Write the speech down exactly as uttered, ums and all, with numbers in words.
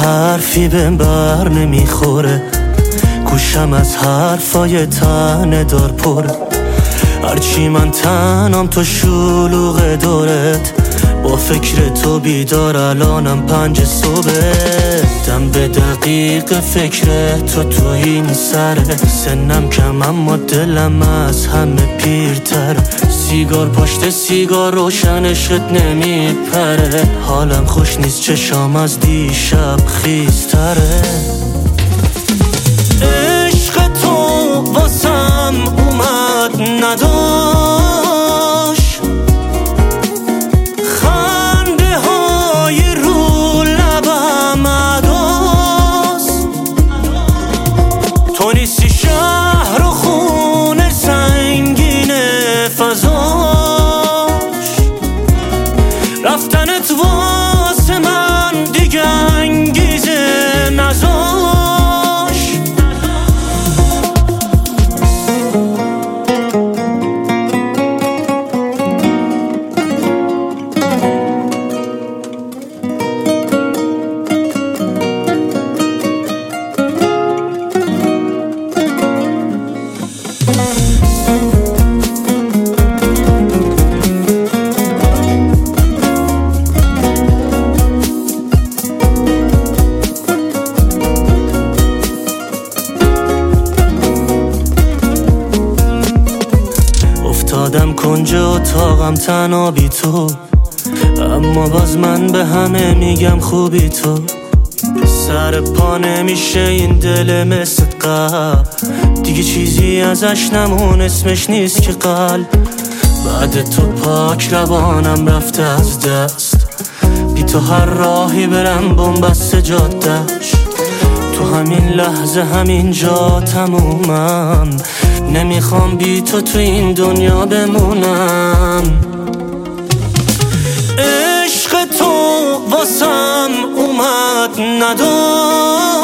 حرفی بهم بر نمیخوره، گوشم از حرفای تنه دار پره. هرچی من تنم تو شلوغ دورت، با فکر تو بیدار الانم پنج صبح. دم به دقیق فکر تو تو این سره، سنم کم اما دلم از همه پیرتر. سیگار پشت سیگار روشن عشقت نمیپره، حالم خوش نیست چشام از دیشب خیزتره. عشق تو واسم اومد نداشت، خنده های رو لبم عداست. تو نیستی شهر و خونه سنگین فضاش، رفتنت واسه من دیگه انگیزه نذاشت. افتادم کنج اتاقم تنها بی تو، اما باز من به همه میگم خوبی تو. سر پا نمیشه این دل مثل قبل، دیگه چیزی ازش نمون اسمش نیست که قلب. بعد تو پاک روانم رفته از دست، بی تو هر راهی برم بنبست جادش. تو همین لحظه همین جا تمومم، نمیخوام بی تو تو این دنیا بمونم. عشق تو واسم اومد نداشت،